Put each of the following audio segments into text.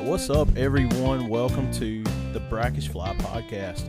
What's up, everyone? Welcome to the Brackish Fly Podcast.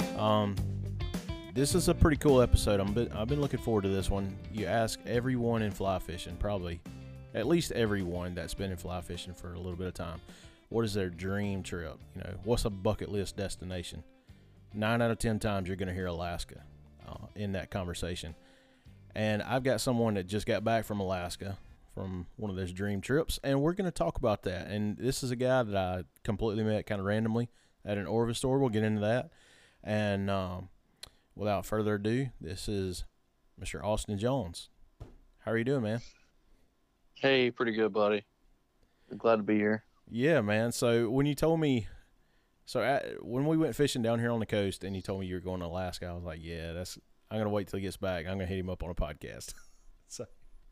This is a pretty cool episode. I've been looking forward to this one. You ask everyone in fly fishing, probably at least everyone that's been in fly fishing for a little bit of time, what is their dream trip? You know, what's a bucket list destination? 9 out of 10 times you're going to hear Alaska in that conversation. And I've got someone that just got back from Alaska from one of those dream trips, and we're going to talk about that. And this is a guy that I completely met kind of randomly at an Orvis store. We'll get into that. And without further ado, this is Mr. Austin Jones. How are you doing, man? Hey, pretty good, buddy. I'm glad to be here. Yeah, man. So when you told me, when we went fishing down here on the coast and you told me you were going to Alaska, I was like, yeah, I'm going to wait till he gets back. I'm going to hit him up on a podcast. So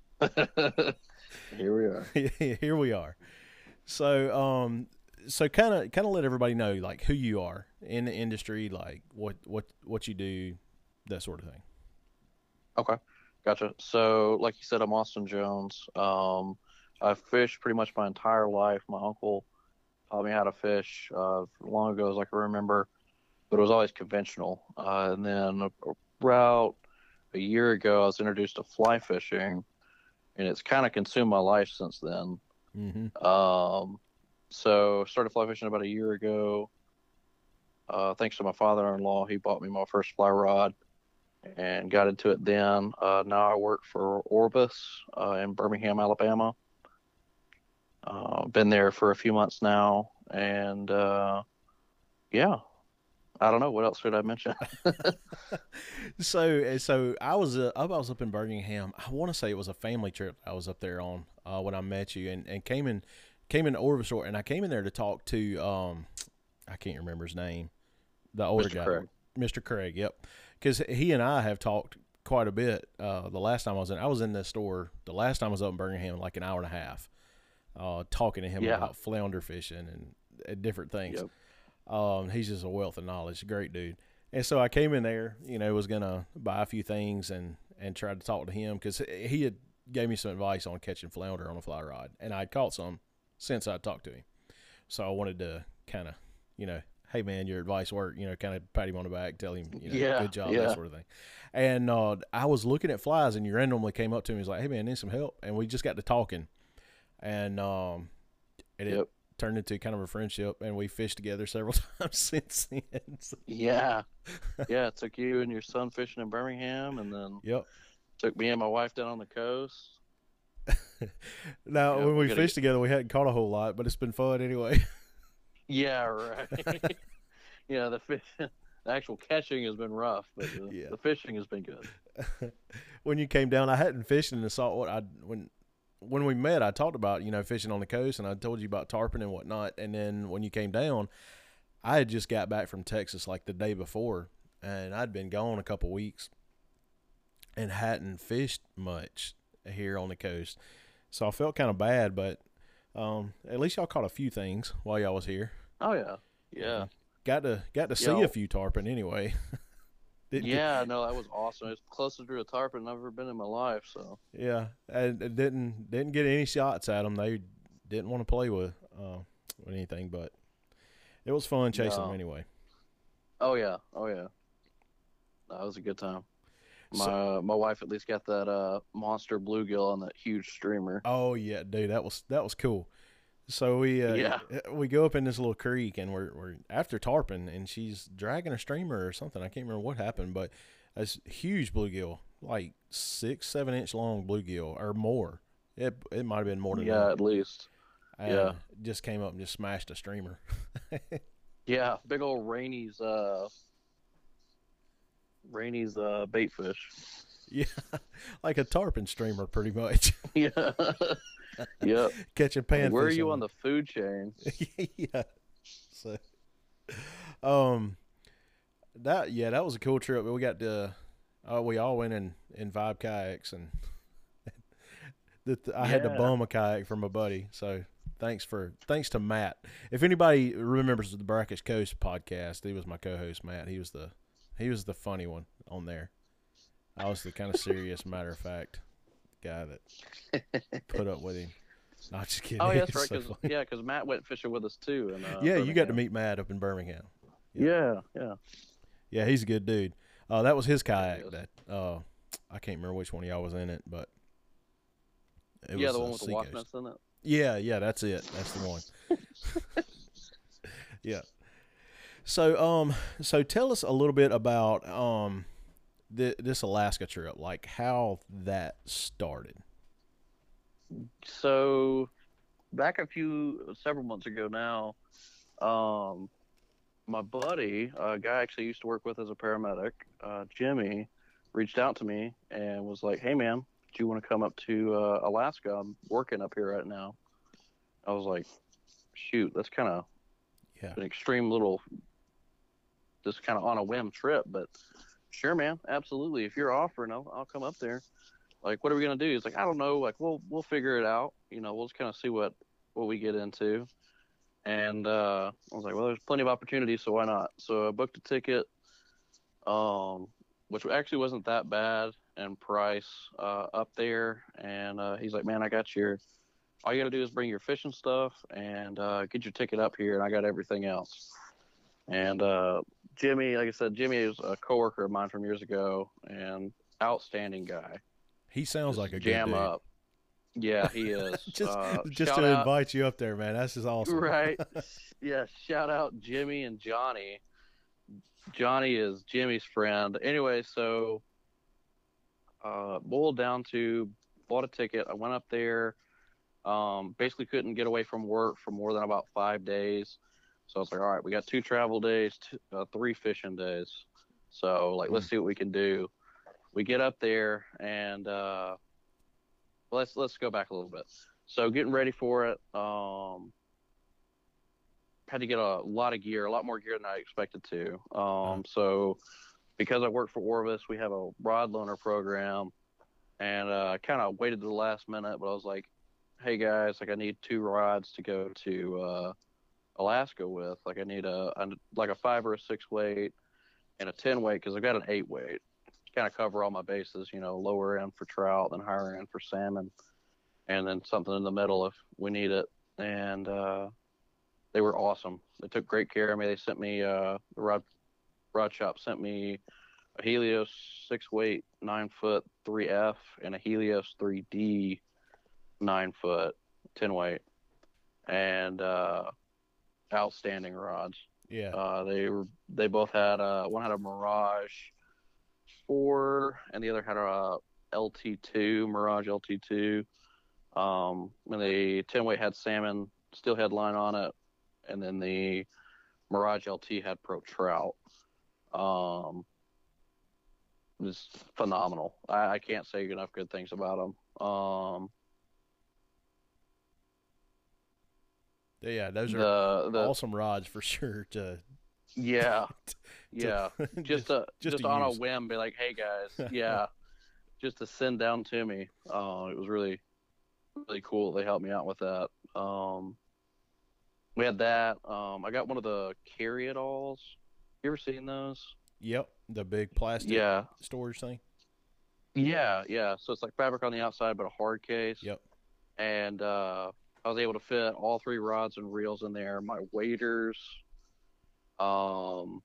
Here we are. Here we are. So kind of let everybody know like who you are in the industry, like what you do, that sort of thing. Okay, gotcha. So, like you said, I'm Austin Jones. I've fished pretty much my entire life. My uncle taught me how to fish long ago, as I can remember, but it was always conventional. And then about a year ago, I was introduced to fly fishing, and it's kind of consumed my life since then. Mm-hmm. So started fly fishing about a year ago. Thanks to my father-in-law, he bought me my first fly rod and got into it then. Now I work for Orvis in Birmingham, Alabama. Been there for a few months now, and yeah, I don't know what else should I mention. So I was up in Birmingham. I want to say it was a family trip I was up there on when I met you, and came in Orvis, and I came in there to talk to I can't remember his name, the older Mr. guy, Craig. Mr. Craig. Yep, because he and I have talked quite a bit. The last time I was in this store. The last time I was up in Birmingham, like an hour and a half, talking to him about flounder fishing and different things. Yep. He's just a wealth of knowledge, great dude. And so I came in there, was gonna buy a few things and try to talk to him because he had gave me some advice on catching flounder on a fly rod, and I'd caught some since I talked to him. So I wanted to kind of, hey man, your advice worked, kind of pat him on the back, tell him, good job, that sort of thing. And I was looking at flies, and you randomly came up to me, he's like, hey man, need some help? And we just got to talking, and it turned into kind of a friendship, and we fished together several times since then. Yeah. It took you and your son fishing in Birmingham, and then took me and my wife down on the coast. Now, when we fished together, we hadn't caught a whole lot, but it's been fun anyway. Yeah, right. The actual catching has been rough, but the fishing has been good. When you came down, I hadn't fished in the saltwater. When we met, I talked about, fishing on the coast, and I told you about tarpon and whatnot. And then when you came down, I had just got back from Texas like the day before, and I'd been gone a couple weeks and hadn't fished much here on the coast. So I felt kind of bad, but at least y'all caught a few things while y'all was here. Oh, yeah. Yeah. Got to see a few tarpon anyway. No, that was awesome. It's closest to a tarpon I've ever been in my life. So yeah, and didn't get any shots at them. They didn't want to play with anything, but it was fun chasing them anyway. Oh yeah. That was a good time. My wife at least got that monster bluegill on that huge streamer. Oh yeah, dude, that was cool. So we go up in this little creek, and we're after tarpon, and she's dragging a streamer or something. I can't remember what happened, but it's huge bluegill, like 6-7 inch long bluegill or more. It might have been more than that. At least. And just came up and just smashed a streamer. Yeah, big old Rainey's bait fish. Yeah, like a tarpon streamer, pretty much. Yeah. Yep. Catching panfish. Where are you on the food chain? Yeah. So, that was a cool trip. We got to, we all went in Vibe kayaks, and I had to bum a kayak from a buddy. So thanks to Matt. If anybody remembers the Brackish Coast podcast, he was my co-host, Matt. He was the funny one on there. I was the kind of serious, matter of fact guy that put up with him. Not just kidding. Oh, yeah, that's It's right. so Because funny. yeah, because Matt went fishing with us too in Yeah, you got to Birmingham. meet Matt up in Birmingham. Yeah, Yeah, yeah, yeah, he's a good dude. That was his yeah, he kayak. is. That I can't remember which one of y'all was in it, but it Yeah, was the one with the wasp Seacoast. nest in it. Yeah, yeah, that's it. That's the one. Yeah. So tell us a little bit about this Alaska trip, like how that started. So back several months ago now, um, my buddy, a guy I actually used to work with as a paramedic, Jimmy, reached out to me and was like, "Hey, man, do you want to come up to Alaska? I'm working up here right now." I was like, "Shoot, that's kind of Yeah. an extreme little, just kind of on a whim trip, but sure, man, absolutely. If you're offering, I'll come up there. Like, what are we gonna do?" He's like, "I don't know. Like, we'll figure it out. We'll just kind of see what we get into." And I was like, "Well, there's plenty of opportunities, so why not?" So I booked a ticket, um, which actually wasn't that bad in price up there. And he's like, "Man, I got your. All you got to do is bring your fishing stuff and get your ticket up here, and I got everything else." And Jimmy, like I said, Jimmy is a coworker of mine from years ago, and outstanding guy. He sounds Just like a good jam dude. up. Yeah, he is. Just to Shout out, invite you up there, man. That's just awesome. right? Yeah, shout out Jimmy and Johnny. Johnny is Jimmy's friend. Anyway, so boiled down to bought a ticket. I went up there. Basically couldn't get away from work for more than about 5 days. So I was like, all right, we got 2 travel days, 3 fishing days. So like, let's see what we can do. We get up there and let's go back a little bit. So getting ready for it, had to get a lot of gear, a lot more gear than I expected to. So because I work for Orvis, we have a rod loaner program, and I kind of waited to the last minute, but I was like, "Hey guys, like I need 2 rods to go to Alaska with. Like I need like a 5 or a 6 weight and a 10 weight because I've got an 8 weight. Kind of cover all my bases, lower end for trout and higher end for salmon, and then something in the middle if we need it." And they were awesome. They took great care of me. They sent me the rod shop sent me a Helios 6 weight 9 foot 3F and a Helios 3D 9 foot 10 weight, and outstanding rods. Yeah. They both had one had a Mirage 4 and the other had a LT2 Mirage LT2. And the 10 weight had salmon steel headline on it, and then the Mirage LT had pro trout. It was phenomenal. I can't say enough good things about them. Yeah, those are The awesome rods for sure to yeah to yeah just just to on a use. whim be like, "Hey guys, yeah," just to send down to me. It was really really cool. They helped me out with that. We had that. I got one of the carry it alls. You ever seen those? Yep, the big plastic Yeah, storage thing. yeah. So it's like fabric on the outside, but a hard case. Yep. And I was able to fit all 3 rods and reels in there. My waders, um,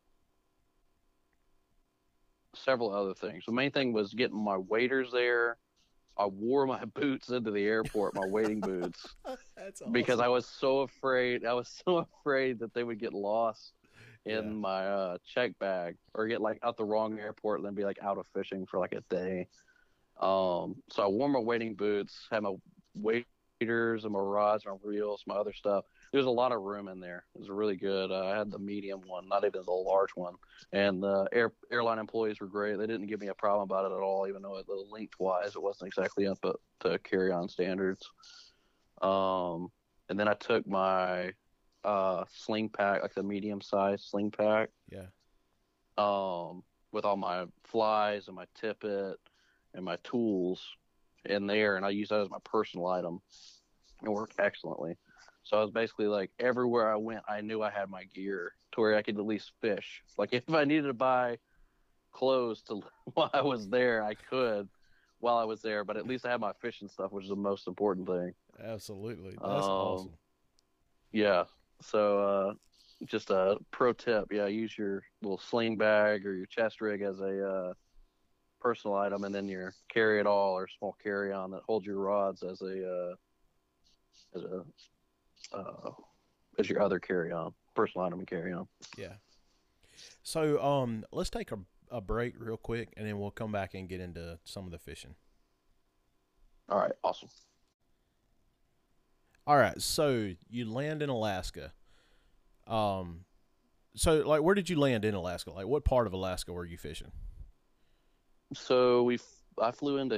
several other things. The main thing was getting my waders there. I wore my boots into the airport, my wading boots, That's because awesome. I was so afraid. I was so afraid that they would get lost Yeah. in my check bag or get like out the wrong airport and then be like out of fishing for like a day. So I wore my wading boots, had my waders and my rods, my reels, my other stuff. There's a lot of room in there. It was really good. I had the medium one, not even the large one. And the airline employees were great. They didn't give me a problem about it at all, even though the length wise it wasn't exactly up to carry on standards. Um, and then I took my sling pack, like the medium size sling pack, Yeah. with all my flies and my tippet and my tools in there, and I use that as my personal item. It worked excellently. So I was basically like everywhere I went, I knew I had my gear to where I could at least fish. Like if I needed to buy clothes to while I was there, I could while I was there, but at least I had my fishing stuff, which is the most important thing. Absolutely. That's Um, awesome. yeah. So just a pro tip, yeah, use your little sling bag or your chest rig as a personal item, and then your carry it all or small carry on that holds your rods as a uh, as your other carry on, personal item and carry on. Yeah. So let's take a break real quick, and then we'll come back and get into some of the fishing. All right, awesome. All right. So you land in Alaska. Um, so like, where did you land in Alaska? Like, what part of Alaska were you fishing? So I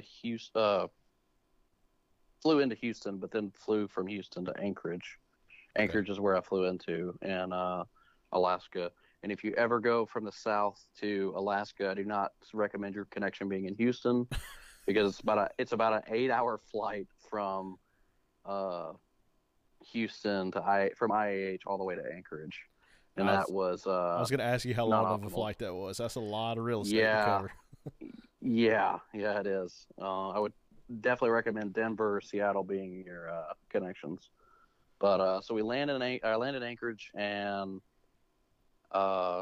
flew into Houston, but then flew from Houston to Anchorage. Okay. Anchorage is where I flew into, and Alaska. And if you ever go from the south to Alaska, I do not recommend your connection being in Houston because it's about an 8 hour flight from uh, Houston to from IAH all the way to Anchorage, and I that was was I was gonna ask you how not long of a optimal. flight that was. That's a lot of real estate to Yeah, cover. yeah, it is. I would definitely recommend Denver or Seattle being your connections. But so I landed in Anchorage, and uh,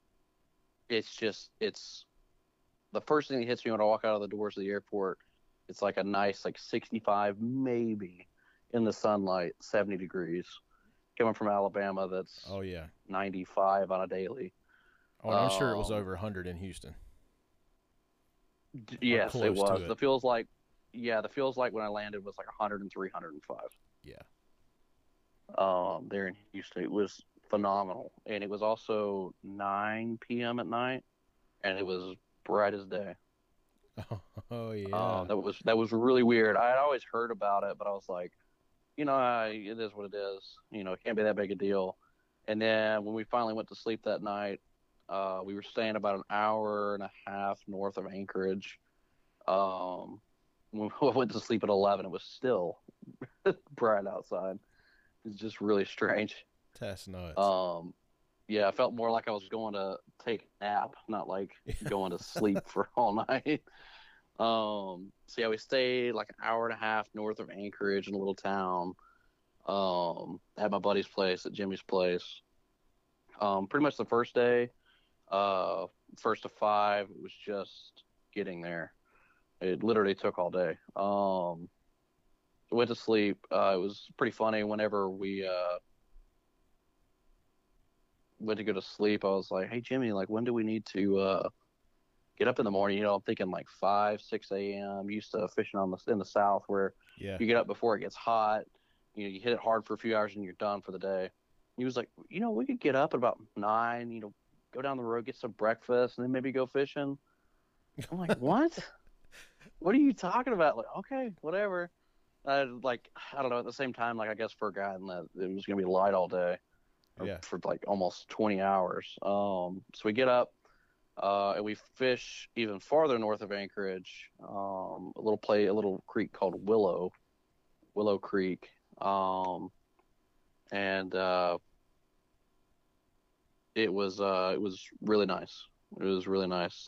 it's the first thing that hits me when I walk out of the doors of the airport. It's like a nice like 65 maybe in the sunlight, 70 degrees. Coming from Alabama, that's Oh yeah. 95 on a daily. Oh, and I'm sure it was Um, over 100 in Houston or yes, it close to was. it. The feels like when I landed was like 103, 105. Yeah. There in Houston, it was phenomenal, and it was also 9 p.m. at night, and it was bright as day. Oh yeah. That was really weird. I had always heard about it, but I was like, it is what it is. It can't be that big a deal. And then when we finally went to sleep that night, we were staying about an hour and a half north of Anchorage. When we went to sleep at 11, it was still bright outside. It's just really strange. That's nuts. Um, yeah, I felt more like I was going to take a nap, not like going to sleep for all night. So yeah, we stayed like an hour and a half north of Anchorage in a little town. At my buddy's place, at Jimmy's place. Pretty much the first day, uh, first to five, it was just getting there. It literally took all day. Went to sleep. It was pretty funny. Whenever we went to go to sleep, I was like, "Hey Jimmy, like when do we need to get up in the morning?" I'm thinking like 5, 6 a.m. Used to fishing in the south where Yeah. you get up before it gets hot. You hit it hard for a few hours and you're done for the day. He was like, we could get up at about 9. Go down the road, get some breakfast, and then maybe go fishing. I'm like, what? What are you talking about? Like, okay, whatever. I don't know. At the same time, like I guess for a guy that it was gonna be light all day or Yeah. for like almost 20 hours. So we get up and we fish even farther north of Anchorage, a little creek called Willow Creek, and it was really nice. It was really nice.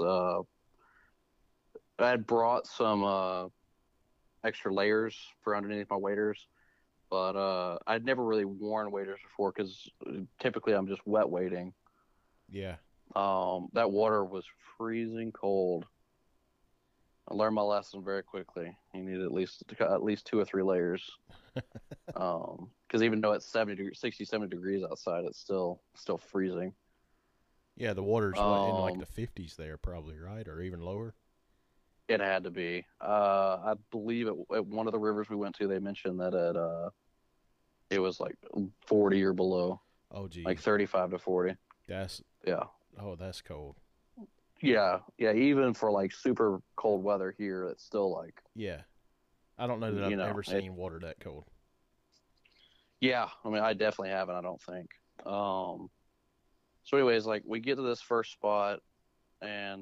I had brought some extra layers for underneath my waders, but I'd never really worn waders before because typically I'm just wet wading. Yeah. That water was freezing cold. I learned my lesson very quickly. You need at least 2 or 3 layers. Because even though it's 60, 70 degrees outside, it's still freezing. Yeah. The water's what in like Um, the 50s there, probably, right, or even lower. it had to be. I believe at one of the rivers we went to, they mentioned that it was like 40 or below, Oh like geez. 35 to 40. That's Yeah, that's cold. yeah. Even for like super cold weather here, it's still like Yeah. I don't know that I've ever it. seen water that cold. Yeah, I mean, I definitely haven't. I don't think. Um, so, anyways, like we get to this first spot, and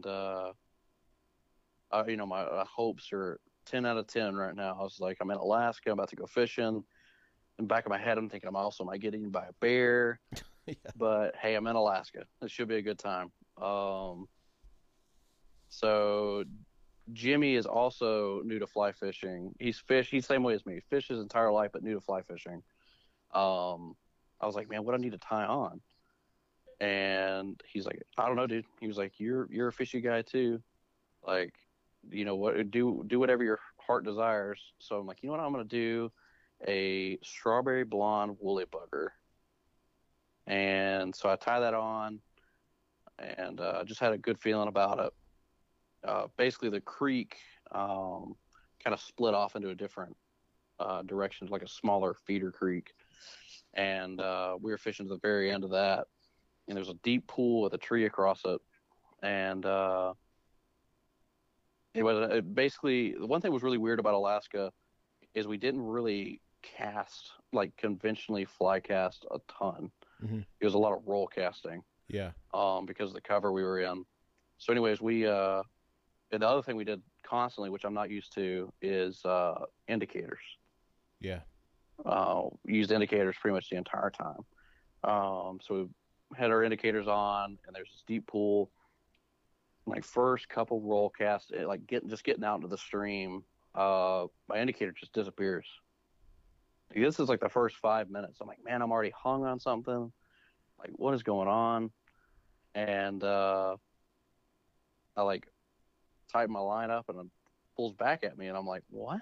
my hopes are 10 out of 10 right now. I was like, I'm in Alaska. I'm about to go fishing. In the back of my head, I'm thinking I also might get eaten by a bear. Yeah. But hey, I'm in Alaska. It should be a good time. So Jimmy is also new to fly fishing. He's the same way as me. Fished his entire life, but new to fly fishing. I was like, man, what do I need to tie on? And he's like, I don't know, dude. He was like, you're a fishy guy too. Like, you know what? Do whatever your heart desires. So I'm like, you know what? I'm gonna do a strawberry blonde woolly bugger. And so I tie that on, and just had a good feeling about it. Basically, the creek kind of split off into a different direction, like a smaller feeder creek, and we were fishing to the very end of that. And there's a deep pool with a tree across it, and it was basically the one thing that was really weird about Alaska is we didn't really cast like conventionally fly cast a ton. Hmm. It was a lot of roll casting Yeah. because of the cover we were in. So, anyways, and the other thing we did constantly, which I'm not used to, is indicators. Yeah. Used indicators pretty much the entire time. So we had our indicators on, and there's this deep pool. My first couple roll casts, like getting out into the stream, my indicator just disappears. Like, this is like the first 5 minutes. I'm like, man, I'm already hung on something. Like, what is going on? And I like tighten my line up, and it pulls back at me, and I'm like, what?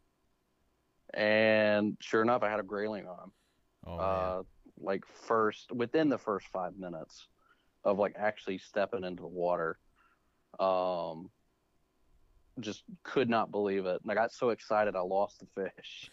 And sure enough, I had a grayling on. Oh man. Like within the first 5 minutes of like actually stepping into the water. Um, just could not believe it. And I got so excited I lost the fish.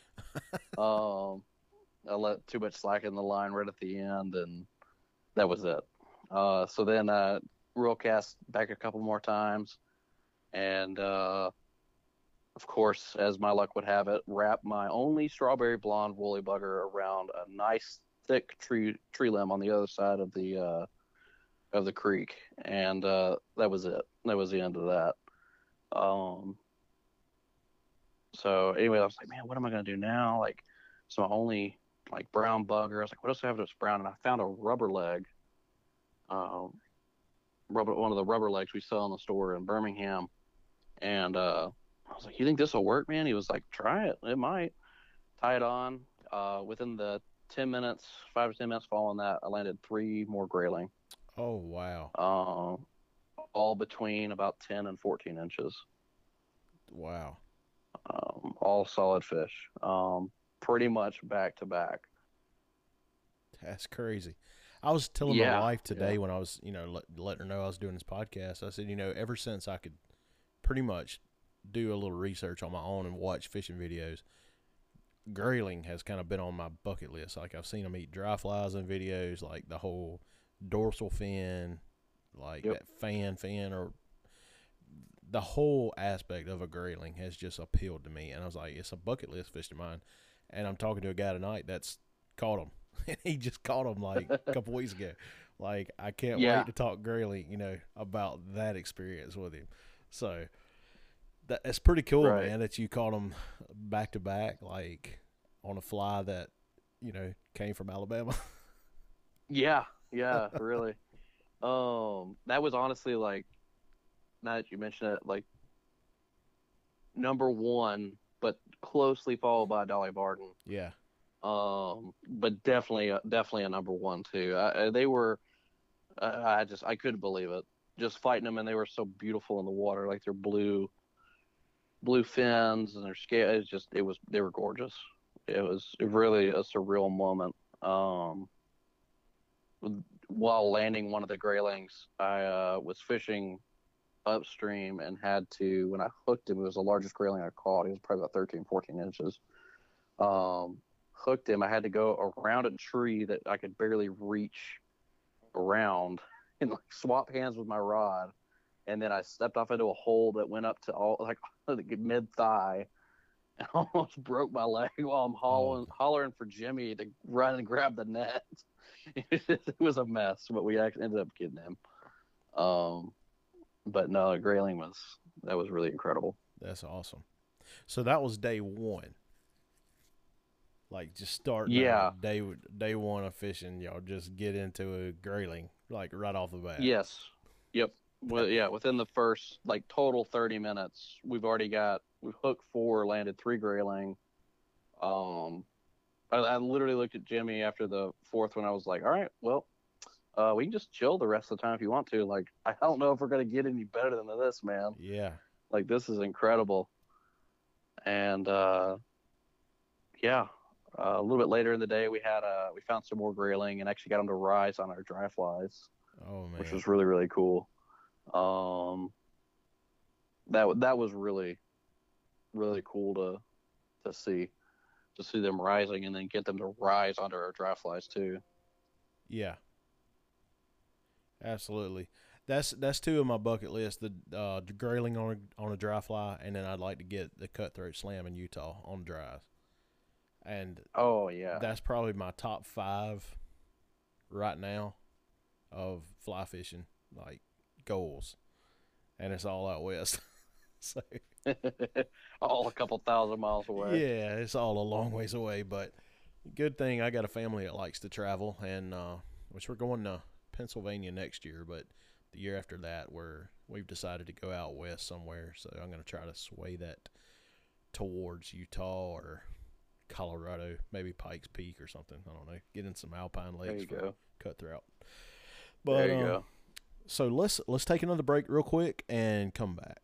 I let too much slack in the line right at the end, and that was it. So then reel cast back a couple more times, and of course, as my luck would have it, wrap my only strawberry blonde woolly bugger around a nice thick tree limb on the other side of the creek, and that was it. That was the end of that. So anyway, I was like, man, what am I gonna do now? Like, so my only like brown bugger. I was like, what else do I have that's brown? And I found a rubber leg, one of the rubber legs we sell in the store in Birmingham, and I was like, you think this will work, man? He was like, try it. It might. Tie it on. Within the 10 minutes, 5 to 10 minutes following that, I landed 3 more grayling. Oh wow. All between about 10 and 14 inches. Wow. All solid fish. Pretty much back to back. That's crazy. I was telling my Yeah. wife today Yeah. when I was, letting her know I was doing this podcast. I said, ever since I could pretty much do a little research on my own and watch fishing videos, grayling has kind of been on my bucket list. Like I've seen them eat dry flies in videos, like the whole dorsal fin, like Yep. that fin, or the whole aspect of a grayling has just appealed to me. And I was like, it's a bucket list fish of mine. And I'm talking to a guy tonight that's caught them. And he just caught them like a couple weeks ago. Like, I can't Yeah. wait to talk grayling, about that experience with him. So that's pretty cool, Right. man, that you caught them back to back, like on a fly that, came from Alabama. Yeah. Yeah. Really. That was honestly like, now that you mention it, like number one, but closely followed by Dolly Varden. Yeah. But definitely a number one too. They were, I couldn't believe it. Just fighting them, and they were so beautiful in the water, like their blue fins and their scale. They were gorgeous. It was really a surreal moment. While landing one of the graylings, I was fishing upstream and had to, when I hooked him, it was the largest grayling I caught. He was probably about 13, 14 inches. Hooked him. I had to go around a tree that I could barely reach around and like swap hands with my rod. And then I stepped off into a hole that went up to all like mid thigh and almost broke my leg while I'm hollering for Jimmy to run and grab the net. It was a mess, but we actually ended up getting him. But no, grayling was really incredible. That's awesome. So that was day one. Like just starting Yeah. out day one of fishing, y'all just get into a grayling like right off the bat. Yes. Yep. Well, yeah, within the first like total 30 minutes, we've hooked four, landed three grayling. Um, I literally looked at Jimmy after the fourth one. I was like, all right, well, we can just chill the rest of the time if you want to. Like, I don't know if we're gonna get any better than this, man. Yeah. Like, this is incredible. And yeah, a little bit later in the day, we found some more grayling and actually got them to rise on our dry flies, Oh which man. was really really cool. Um, that was really really cool to see them rising and then get them to rise onto our dry flies too. Yeah. Absolutely. That's two of my bucket list. The grayling on a dry fly, and then I'd like to get the cutthroat slam in Utah on dries. And Oh yeah, that's probably my top five right now of fly fishing like goals, and it's all out west. So all a couple thousand miles away. yeah, it's all a long ways away, but good thing I got a family that likes to travel, and which we're going to Pennsylvania next year, but the year after that, we've decided to go out west somewhere. So I'm going to try to sway that towards Utah or Colorado, maybe Pikes Peak or something. I don't know. Get in some alpine There lakes you for go. cutthroat. But There you go. so let's take another break real quick and come back.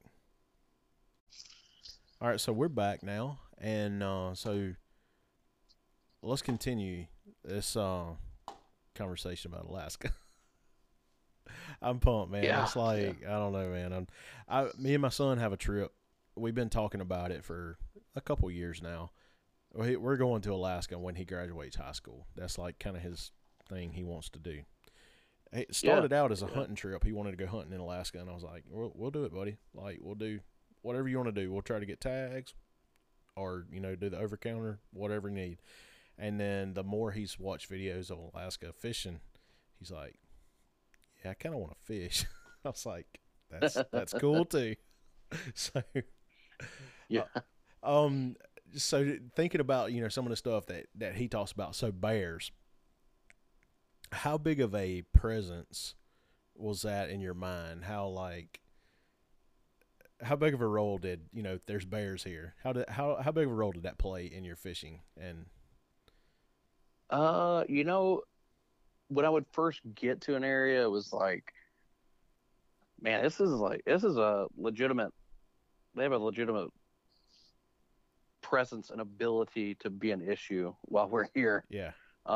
All right, so we're back now, and so let's continue this conversation about Alaska. I'm pumped, man. Yeah, It's yeah. like I don't know, man. Me and my son have a trip. We've been talking about it for a couple years now. We're going to Alaska when he graduates high school. That's like kind of his thing he wants to do. It Yeah, started out as a yeah. hunting trip. He wanted to go hunting in Alaska, and I was like, we'll do it, buddy. Like, we'll do whatever you want to do. We'll try to get tags or, do the over counter, whatever you need. And then the more he's watched videos of Alaska fishing, he's like, yeah, I kind of want to fish. I was like, that's cool too. So, Yeah. uh, um, so thinking about some of the stuff that he talks about. So bears, how big of a presence was that in your mind? How big of a role did there's bears here? How big of a role did that play in your fishing? And You know, when I would first get to an area, it was like, man, this is a legitimate. They have a legitimate presence and ability to be an issue while we're here. yeah,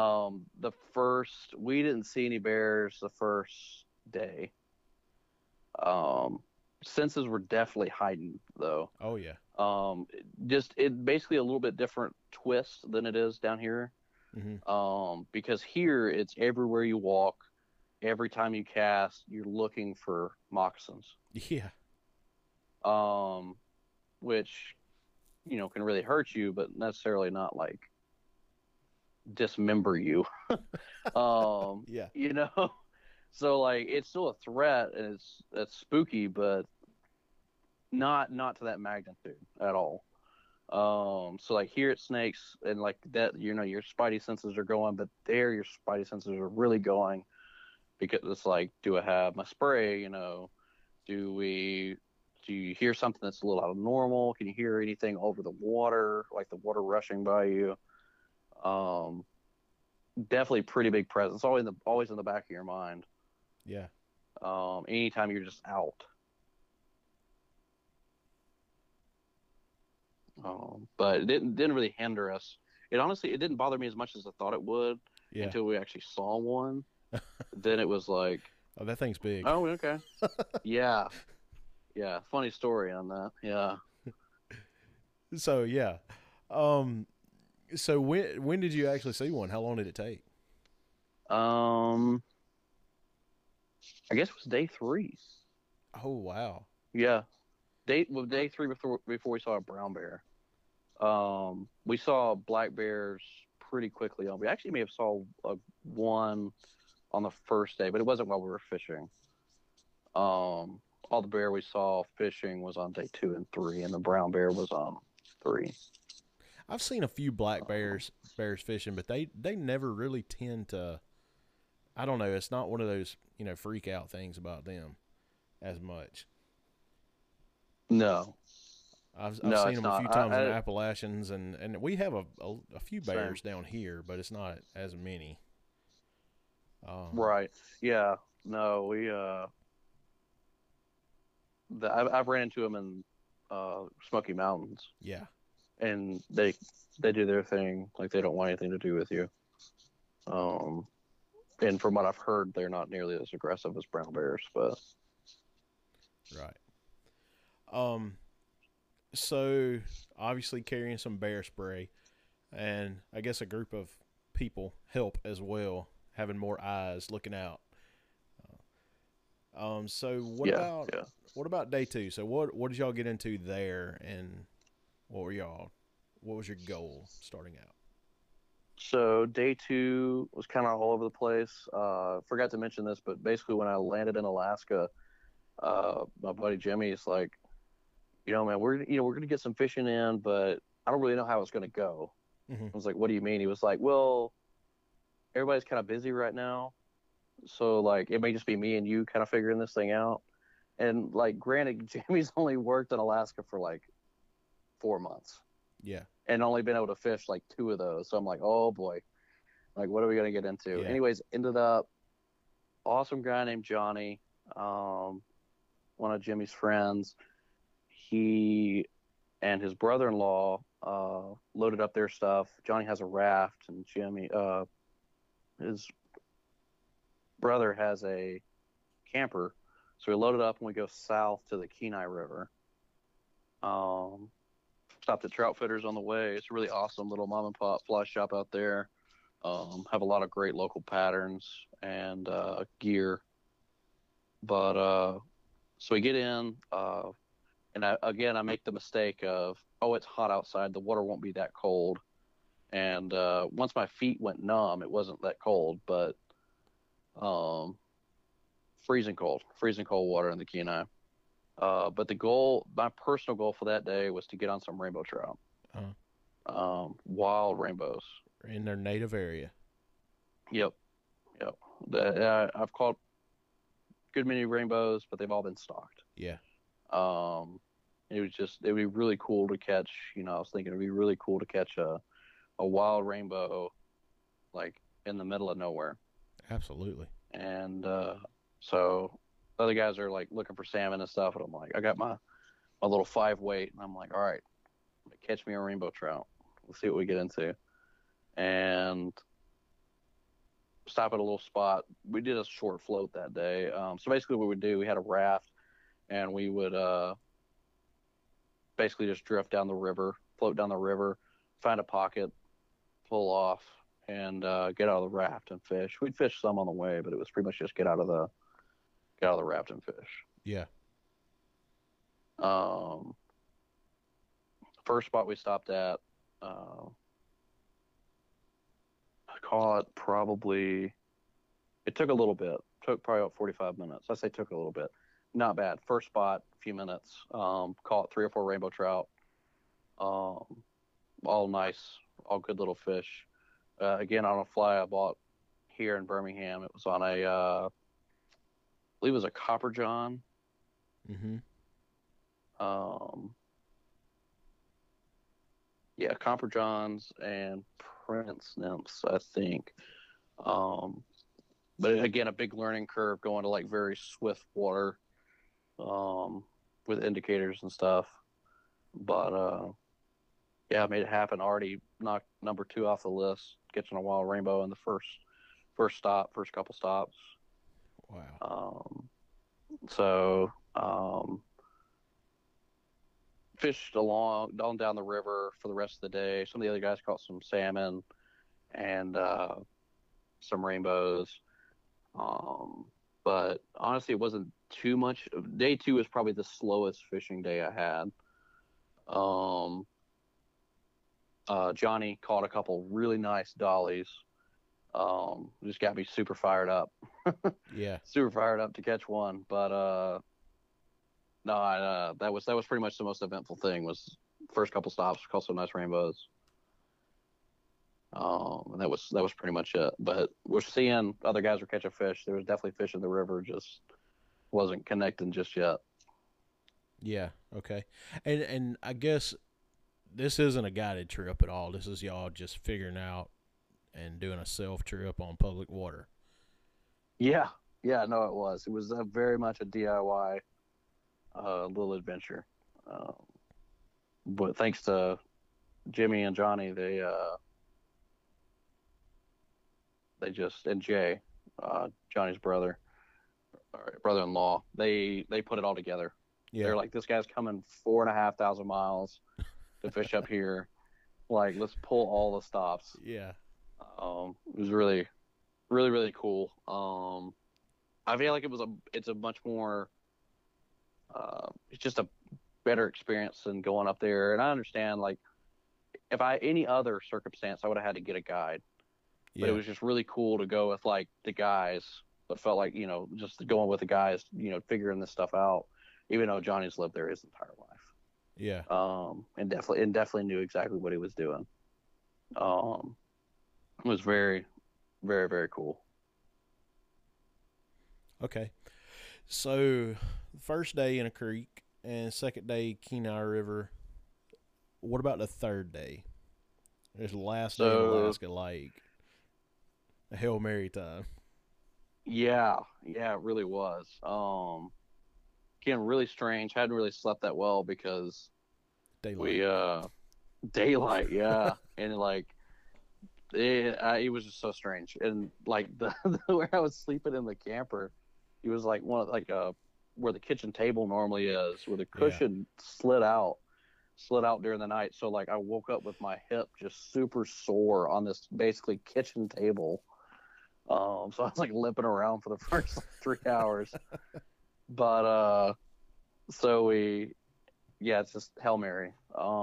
We didn't see any bears the first day. Um, Senses were definitely heightened though. oh yeah, Just it basically a little bit different twist than it is down here. hmm Because here it's everywhere you walk, every time you cast, you're looking for moccasins. yeah, Um, which can really hurt you, but necessarily not like dismember you. um, yeah, you know, so like it's still a threat and it's spooky, but not to that magnitude at all. So like here it snakes and like that, your spidey senses are going, but there your spidey senses are really going because it's like, do I have my spray? Do we do you hear something that's a little out of normal? Can you hear anything over the water, like the water rushing by you? Um, Definitely pretty big presence. Always in the back of your mind. yeah. Anytime you're just out. But it didn't really hinder us. It didn't bother me as much as I thought it would Yeah. until we actually saw one. Then it was like, Oh, that thing's big. oh, okay, yeah, yeah. Funny story on that. Yeah. So yeah. Um. So when did you actually see one? How long did it take? Um, I guess it was day three. Oh wow. Yeah, day three before we saw a brown bear. We saw black bears pretty quickly on. We actually may have saw one on the first day, but it wasn't while we were fishing. All the bear we saw fishing was on day 2 and 3, and the brown bear was on 3. I've seen a few black Um, bears fishing, but they never really tend to. I don't know. It's not one of those freak out things about them. as much. No, I've no, seen it's them a not. few times in the Appalachians, and we have a few Same. bears down here, but it's not as many. Um, Right. Yeah. No, I've ran into them in Smoky Mountains, yeah, and they do their thing. Like they don't want anything to do with you. Um, and from what I've heard, they're not nearly as aggressive as brown bears. But right. Um, so obviously carrying some bear spray, and I guess a group of people help as well, having more eyes looking out. So yeah, yeah. what about day two? So what did y'all get into there, and what was your goal starting out? So day two was kind of all over the place. Forgot to mention this, but basically when I landed in Alaska, my buddy Jimmy is like, man, we're gonna get some fishing in, but I don't really know how it's gonna go. Hmm. I was like, what do you mean? He was like, well, everybody's kind of busy right now, so like it may just be me and you kind of figuring this thing out. And like, granted, Jimmy's only worked in Alaska for like 4 months Yeah, and only been able to fish like two of those. So I'm like, oh boy, like what are we gonna get into? yeah. Anyways, ended up awesome guy named Johnny, um, one of Jimmy's friends. He and his brother-in-law loaded up their stuff. Johnny has a raft, and his brother has a camper. So we loaded up and we go south to the Kenai River. Um, Stopped at Troutfitters on the way. It's a really awesome little mom and pop fly shop out there. Have a lot of great local patterns and gear. But so we get in, and I make the mistake of, oh, it's hot outside. The water won't be that cold. And once my feet went numb, it wasn't that cold, but um, freezing cold water in the Kenai. But my personal goal for that day was to get on some rainbow trout, Uh, wild rainbows. in their native area. Yep, yep. I've caught good many rainbows, but they've all been stocked. Yeah, Um, it'd be really cool to catch. I was thinking it'd be really cool to catch a wild rainbow, like in the middle of nowhere. absolutely. And so other guys are like looking for salmon and stuff, and I'm like, I got my little 5 weight, and I'm like, all right, catch me a rainbow trout. Let's see what we get into. And stop at a little spot. We did a short float that day. So basically, what we would do, we had a raft, and we would basically just drift down the river, float down the river, find a pocket, pull off, and get out of the raft and fish. We'd fish some on the way, but it was pretty much just get out of the raft and fish. Yeah. First spot we stopped at, I caught probably. It took a little bit. Took probably about 45 minutes. I say took a little bit. Not bad. First spot, a few minutes. Caught 3 or 4 rainbow trout. Um, all nice, all good little fish. Again, on a fly I bought here in Birmingham. It was on I believe it was a Copper John. Mm-hmm. Yeah, Copper Johns and Prince Nymphs, I think. But again, a big learning curve going to like very swift water with indicators and stuff. But yeah, I made it happen. Already knocked number 2 off the list, catching a wild rainbow in the first couple stops. Wow. So fished along on down the river for the rest of the day. Some of the other guys caught some salmon and some rainbows. But honestly, it wasn't too much. Day 2 was probably the slowest fishing day I had. Johnny caught a couple really nice dollies. Just got me super fired up. Yeah. Super fired up to catch one. But no, that was pretty much the most eventful thing. Was first couple stops, caught some nice rainbows. And that was pretty much it. But we're seeing other guys were catching fish. There was definitely fish in the river. Just wasn't connecting just yet. Yeah. Okay. And I guess this isn't a guided trip at all. This is y'all just figuring out and doing a self trip on public water. Yeah, yeah, no, it was. It was very much a DIY little adventure. Um, but thanks to Jimmy and Johnny, they just and Jay, Johnny's brother-in-law, they put it all together. Yeah. They're like, this guy's coming 4,500 miles to fish up here. Like, let's pull all the stops. Yeah. It was really, really, really cool. I feel like it's a much more, it's just a better experience than going up there. And I understand, like, if any other circumstance, I would have had to get a guide. But it Yeah. was just really cool to go with like the guys. But felt like just going with the guys, figuring this stuff out. Even though Johnny's lived there his entire life, Yeah. and definitely knew exactly what he was doing. It was very, very, very cool. Okay. So, first day in a creek and second day Kenai River. What about the third day? There's the last day in So Alaska Lake. A Hail Mary time. yeah, yeah, it really was. Again, really strange. Hadn't really slept that well because Daylight. we daylight, yeah, and like it was just so strange. And like where I was sleeping in the camper, it was like one of like where the kitchen table normally is, where the Yeah. cushion slid out during the night. So like I woke up with my hip just super sore on this basically kitchen table. So I was like limping around for the first like, 3 hours. But so it's just Hail Mary.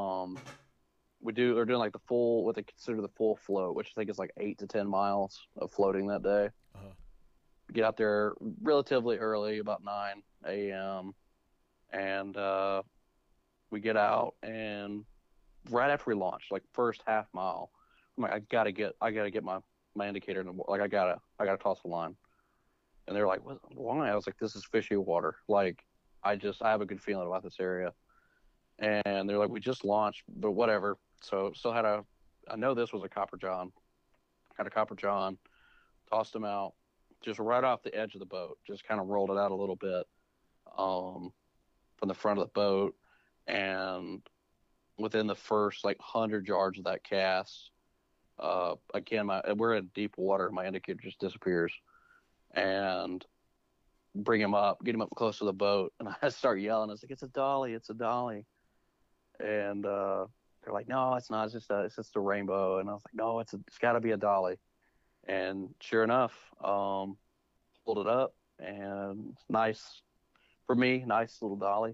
We're doing like the full, what they consider the full float, which I think is like 8 to 10 miles of floating that day. Uh-huh. Get out there relatively early, about 9 a.m. and we get out, and right after we launch, like first half mile, I'm like, I gotta get my indicator in the like I gotta toss the line. And they're like, what, why? I was like, this is fishy water. Like I have a good feeling about this area. And they're like, we just launched, but whatever. So still I know this was a Copper John. Had a Copper John, tossed him out, just right off the edge of the boat. Just kind of rolled it out a little bit, from the front of the boat, and within the first like 100 yards of that cast, again, we're in deep water. My indicator just disappears, and get him up close to the boat, and I start yelling. I was like, "It's a dolly! It's a dolly!" And they're like, "No, it's not. It's just a rainbow." And I was like, "No, it's got to be a dolly." And sure enough, pulled it up, and nice for me, nice little dolly.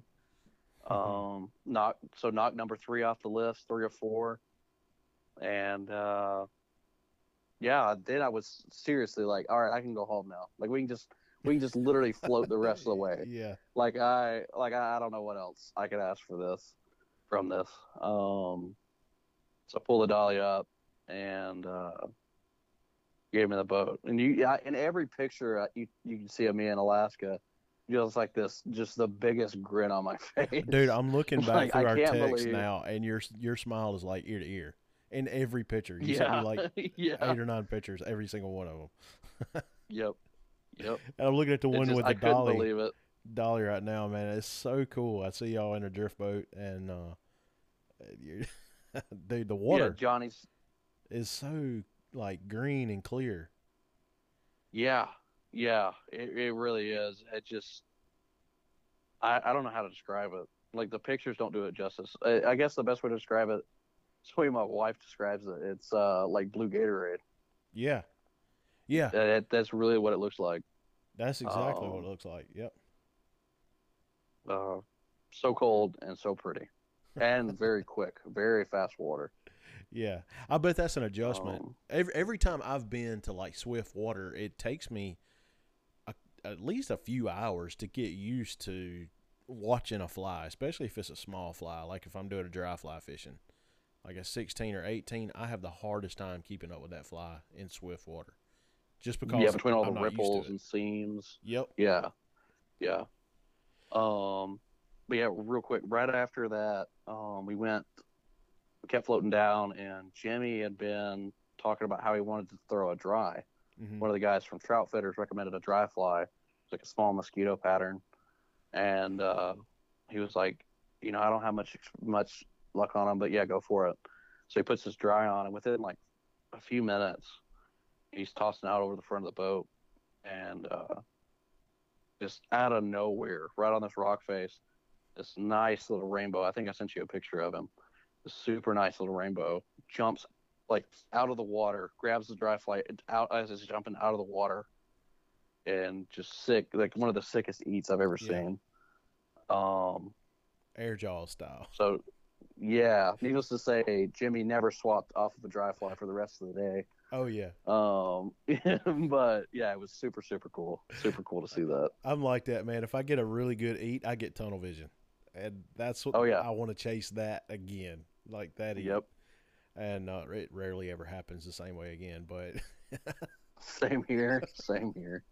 Knock number 3 off the list, 3 or 4, and yeah. Then I was seriously like, all right, I can go home now. Like we can just literally float the rest of the way. Yeah. I don't know what else I could ask from this. So I pulled the dolly up and gave me the boat. And in every picture you can see of me in Alaska, just like this, just the biggest grin on my face. Dude, I'm looking back Like, through I our can't text believe. now, and your smile is like ear to ear in every picture. You sent me Yeah, like yeah, 8 or 9 pictures, every single one of them. yep, yep. And I'm looking at the one with I the couldn't believe it. dolly right now, man. It's so cool. I see y'all in a drift boat, and you're, dude, the Yeah, water Johnny's. is so like green and clear. Yeah, yeah. It really is. It just I don't know how to describe it. Like the pictures don't do it justice. I guess the best way to describe it, is the way my wife describes it. It's like blue Gatorade. Yeah, yeah, That's really what it looks like. that's exactly what it Um, looks like. Yep. uh, so cold and so pretty, and very quick, very fast water. Yeah, I bet that's an adjustment. Um, Every time I've been to like swift water, it takes me at least a few hours to get used to watching a fly, especially if it's a small fly. Like if I'm doing a dry fly fishing, like a 16 or 18, I have the hardest time keeping up with that fly in swift water, just yeah, because between all the I'm not used to ripples it. and seams. Yep. Yeah, Yeah. But yeah, real quick, right after that, we kept floating down, and Jimmy had been talking about how he wanted to throw a dry. Hmm. One of the guys from Trout Fitters recommended a dry fly. It's like a small mosquito pattern, and he was like, I don't have much luck on him, but yeah, go for it. So he puts his dry on, and within like a few minutes, he's tossing out over the front of the boat, and just out of nowhere, right on this rock face, this nice little rainbow. I think I sent you a picture of him. This super nice little rainbow jumps like out of the water, grabs the dry fly out as it's jumping out of the water, and just sick, like one of the sickest eats I've ever Yeah, seen. Um, air jaw style. so yeah, needless to say, Jimmy never swapped off of a dry fly for the rest of the day. Oh yeah, But yeah, it was super, super cool. Super cool to see that. I'm like that, man. If I get a really good eat, I get tunnel vision, and that's what Oh yeah, I want to chase that again, like that eat. yep. And it rarely ever happens the same way again. But Same here. Same here.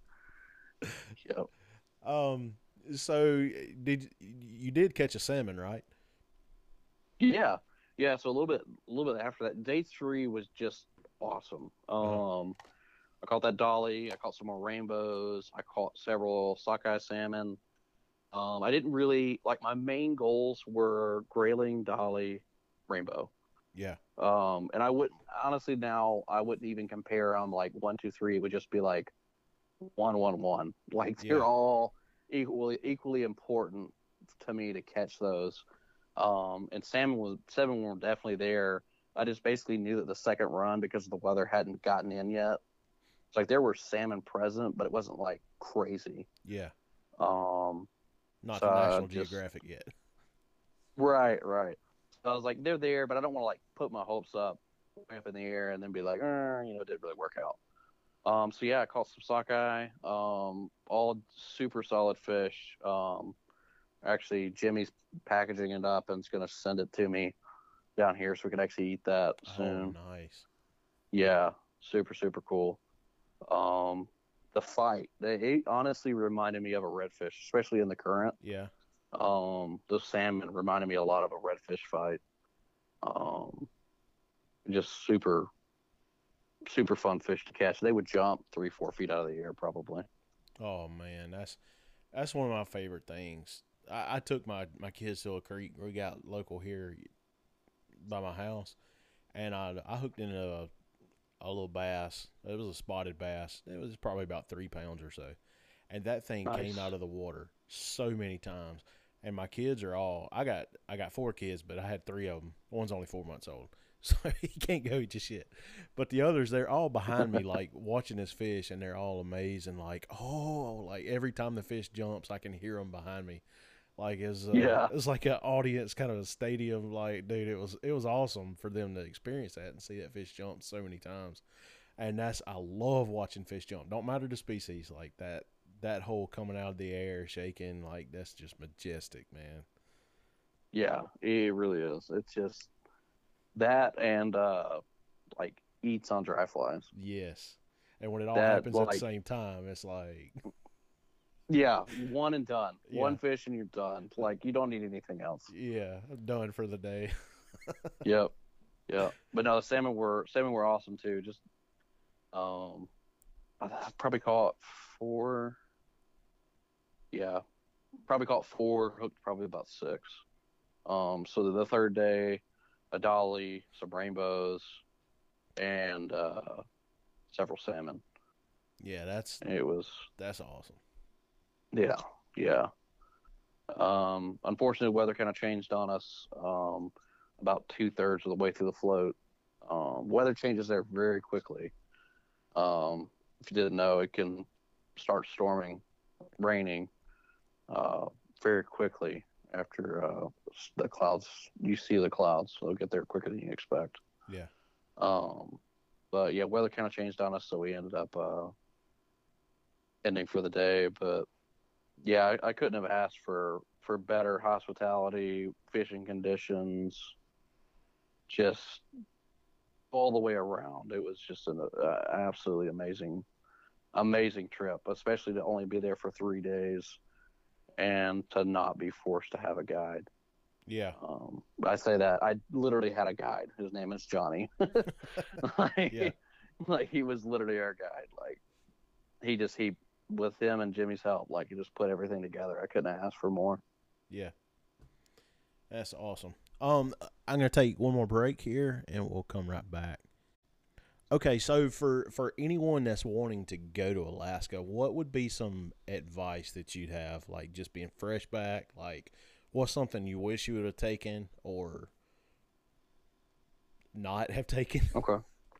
Yep. um, so did you did catch a salmon, right? Yeah, yeah. So a little bit after that, day three was just awesome. Uh huh. I caught that dolly. I caught some more rainbows. I caught several sockeye salmon. I didn't really like my main goals were grayling, dolly, rainbow. Yeah. And I wouldn't honestly now I wouldn't even compare them like one, two, three. It would just be like one, one, one. Like they're Yeah. all equally important to me to catch those. And salmon were definitely there. I just basically knew that the second run because the weather hadn't gotten in yet. It's like there were salmon present, but it wasn't like crazy. Yeah. Um, Not so the I National just Geographic yet. right, right. So I was like, they're there, but I don't want to like put my hopes way up in the air and then be like, it didn't really work out. So yeah, I caught some sockeye. All super solid fish. Actually, Jimmy's packaging it up and is gonna send it to me down here so we can actually eat that Oh, soon. nice. Yeah, super super cool. Um, the fight, it honestly reminded me of a redfish, especially in the current. Yeah. The salmon reminded me a lot of a redfish fight. Um, just super super fun fish to catch. They would jump 3 4 feet out of the air probably. Oh man, that's one of my favorite things. I took my kids to a creek we got local here by my house, and I hooked in a little bass. It was a spotted bass. It was probably about 3 pounds or so, and that thing came out Nice. of the water so many times. And my kids are all I got 4 kids, but I had three of them. One's only 4 months old, so he can't go just yet. But the others, they're all behind me, like watching this fish, and they're all amazed and like, oh, like every time the fish jumps, I can hear them behind me. Like Yeah. it's like an audience, kind of a stadium. Like, dude, it was awesome for them to experience that and see that fish jump so many times. And I love watching fish jump. Don't matter the species, like that whole coming out of the air, shaking, like that's just majestic, man. Yeah, it really is. It's just that and like eats on dry flies. Yes. And when it all That happens at the like same time, it's like, yeah, one and done. yeah, One fish and you're done. Like you don't need anything else. yeah, I'm done for the day. Yep. Yeah. But no, the salmon were awesome too. Just um I probably caught four. Yeah. Probably caught four, hooked probably about six. So the third day, a dolly, some rainbows, and several salmon. Yeah, It was that's awesome. yeah, yeah. Unfortunately, weather kind of changed on us about 2/3 of the way through the float. Weather changes there very quickly. If you didn't know, it can start storming, raining uh, very quickly after the clouds. You see the clouds, so they'll get there quicker than you expect. Yeah. Um, but yeah, weather kind of changed on us, so we ended up ending for the day. But yeah, I couldn't have asked for better hospitality, fishing conditions, just all the way around. It was just an absolutely amazing trip, especially to only be there for 3 days. and to not be forced to have a guide. Yeah. I say that I literally had a guide. His name is Johnny. Yeah. like, like he was literally our guide. Like he with him and Jimmy's help, like he just put everything together. I couldn't ask for more. Yeah. That's awesome. I'm gonna take one more break here, and we'll come right back. Okay, so for anyone that's wanting to go to Alaska, what would be some advice that you'd have? Like just being fresh back, like what's something you wish you would have taken or not have taken? Okay.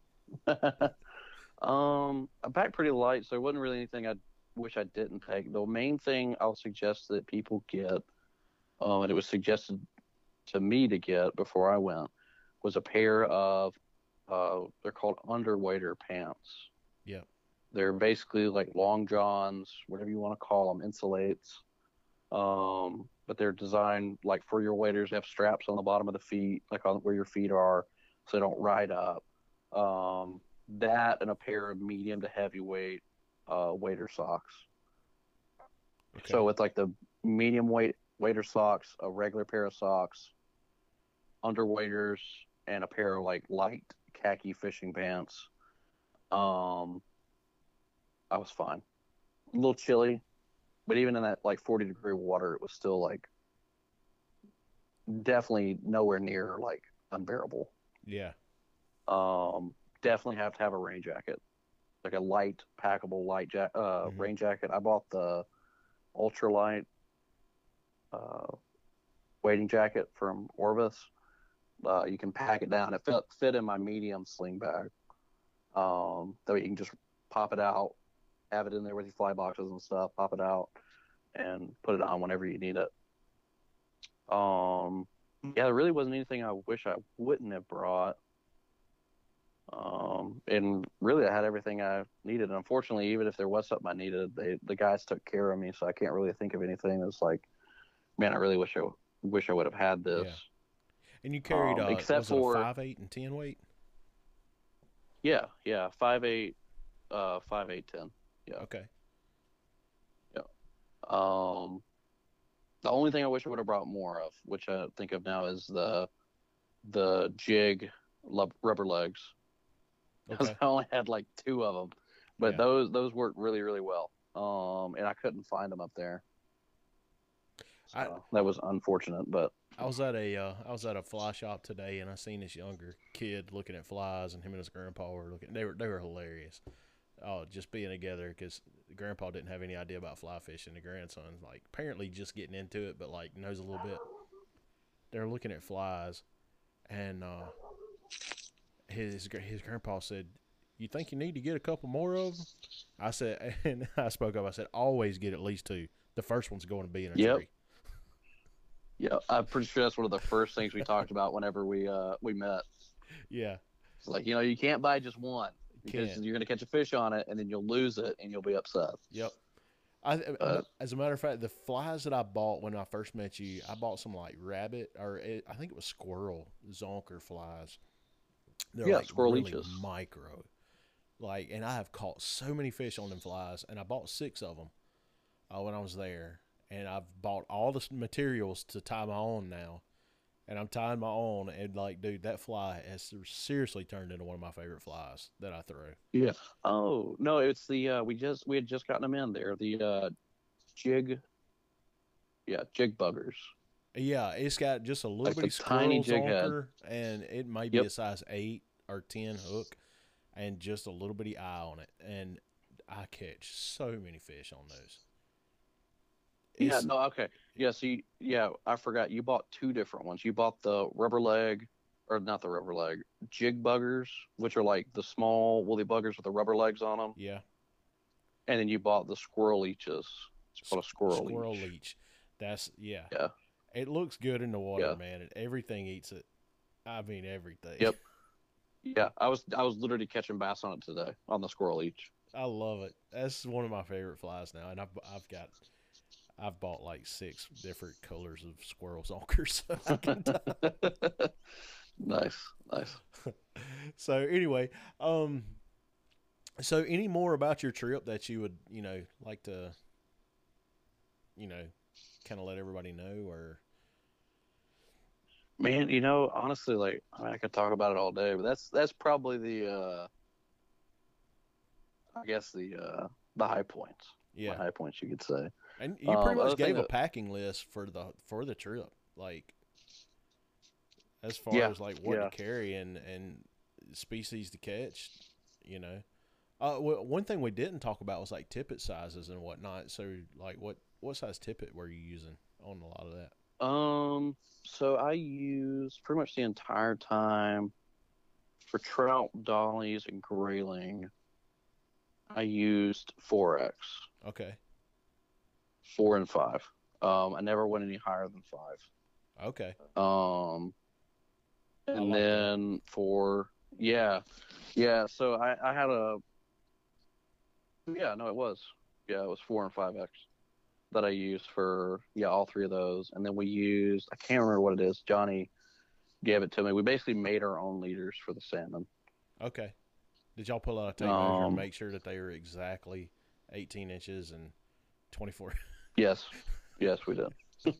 I packed pretty light, so there wasn't really anything I wish I didn't take. The main thing I'll suggest that people get, and it was suggested to me to get before I went, was a pair of they're called underwater pants. Yeah. They're basically like long johns, whatever you want to call them, insulates. But they're designed like for your waders. They have straps on the bottom of the feet, like on where your feet are, so they don't ride up. That and a pair of medium to heavyweight wader socks. So Okay. with like the medium weight wader socks, a regular pair of socks, under waders, and a pair of like light khaki fishing pants. Um, I was fine. A little chilly, but even in that like 40-degree water, it was still like definitely nowhere near like unbearable. Yeah. Definitely have to have a rain jacket, like a light packable Hmm. rain jacket. I bought the ultralight uh, wading jacket from Orvis. You can pack it down. It fit in my medium sling bag. That way you can just pop it out, have it in there with your fly boxes and stuff, pop it out, and put it on whenever you need it. Um, yeah, there really wasn't anything I wish I wouldn't have brought. And really, I had everything I needed. And unfortunately, even if there was something I needed, the guys took care of me, so I can't really think of anything that's like, man, I really wish I would have had this. Yeah. And you carried Except was it a for 5/8 and 10 weight? yeah, 5'8", 5'8", 10. Yeah, Okay. yeah. Um, the only thing I wish I would have brought more of, which I think of now, is the jig rubber legs. Because Okay. I only had like two of them, but Yeah. those worked really really well. And I couldn't find them up there, I so that was unfortunate. But I was at a fly shop today, and I seen this younger kid looking at flies, and him and his grandpa were looking. They were hilarious. Oh, just being together because grandpa didn't have any idea about fly fishing. The grandson's like apparently just getting into it, but like knows a little bit. They're looking at flies, and his grandpa said, "You think you need to get a couple more of them?" I said, and I spoke up. I said, "Always get at least two. The first one's going to be in a yep, tree." yeah, I'm pretty sure that's one of the first things we talked about whenever we met. Yeah, It's like, you can't buy just one because can't. you're gonna catch a fish on it and then you'll lose it and you'll be upset. Yep. But As a matter of fact, the flies that I bought when I first met you, I bought some like rabbit I think it was squirrel zonker flies. They're yeah, like squirrel really leeches. micro. Like, and I have caught so many fish on them flies, and I bought six of them when I was there, and I've bought all the materials to tie my own now, and I'm tying my own, and like, dude, that fly has seriously turned into one of my favorite flies that I throw. Yeah. Oh no, it's the we had just gotten them in there. The jig, yeah, jig buggers, Yeah, it's got just a little like the bitty tiny squirrel jig head. zonker, and it may be Yep. a size 8 or 10 hook, and just a little bitty eye on it, and I catch so many fish on those. Yeah, It's no, okay. Yeah, see, yeah, I forgot. You bought two different ones. You bought the rubber leg, or not the rubber leg, jig buggers, which are like the small woolly buggers with the rubber legs on them. yeah, And then you bought the squirrel leeches. It's called a squirrel squirrel leech. leech. That's yeah. Yeah, It looks good in the water, yeah, man, and everything eats it. I mean everything. yep, yeah. I was literally catching bass on it today on the squirrel leech. I love it. That's one of my favorite flies now, and I've bought like six different colors of squirrel zonkers. So I can Nice, nice. so anyway, um, so any more about your trip that you would, like to, kind of let everybody know, or Man, honestly, like I could talk about it all day, but that's probably I guess the high points. The yeah. high points you could say. And you pretty much Other thing gave a that packing list for the trip, like as far yeah, as like what to yeah. carry and species to catch, you know. One thing we didn't talk about was like tippet sizes and whatnot. So like what size tippet were you using on a lot of that? So I used pretty much the entire time for trout, dollies, and grayling. I used 4X, Okay. 4 and 5. I never went any higher than 5. Okay. I And like that. then yeah, yeah. So I had yeah, no, it was, yeah, it was 4 and 5X that I used for, yeah, all three of those. And then we used, I can't remember what it is. Johnny gave it to me. We basically made our own leaders for the salmon. Okay. Did y'all pull out a tape measure and Um, make sure that they were exactly 18 inches and 24? yes, yes, we did.